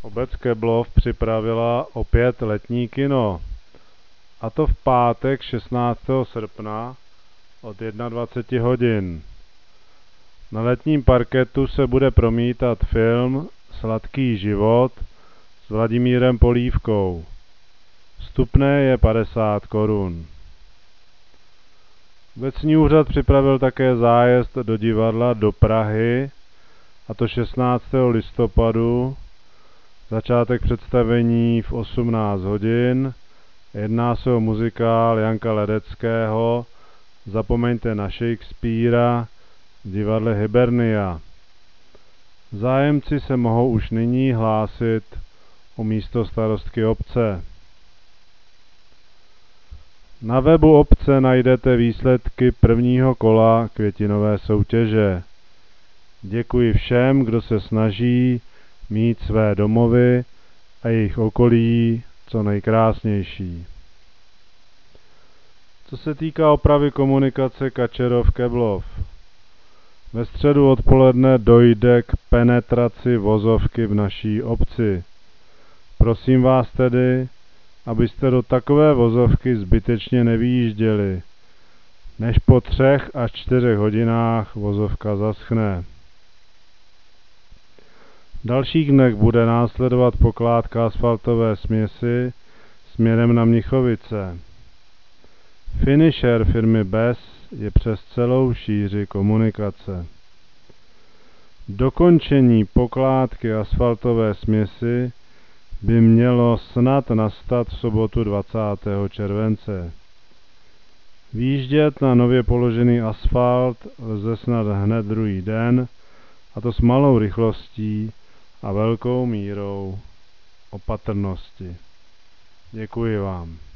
Obec Keblov připravila opět letní kino, a to v pátek 16. srpna od 21 hodin. Na letním parketu se bude promítat film Sladký život s Vladimírem Polívkou. Vstupné je 50 korun. Obecní úřad připravil také zájezd do divadla do Prahy, a to 16. listopadu, začátek představení v 18 hodin. Jedná se o muzikál Janka Ledeckého Zapomeňte na Shakespeara v divadle Hibernia. Zájemci se mohou už nyní hlásit o místo starostky obce. Na webu obce najdete výsledky prvního kola květinové soutěže. Děkuji všem, kdo se snaží mít své domovy a jejich okolí co nejkrásnější. Co se týká opravy komunikace Kačerov-Keblov, ve středu odpoledne dojde k penetraci vozovky v naší obci. Prosím vás tedy, abyste do takové vozovky zbytečně nevyjížděli, než po 3 až 4 hodinách vozovka zaschne. V dalších dnech bude následovat pokládka asfaltové směsi směrem na Mnichovice. Finisher firmy BES je přes celou šíři komunikace. Dokončení pokládky asfaltové směsi by mělo snad nastat v sobotu 20. července. Výjíždět na nově položený asfalt lze snad hned druhý den, a to s malou rychlostí a velkou mírou opatrnosti. Děkuji vám.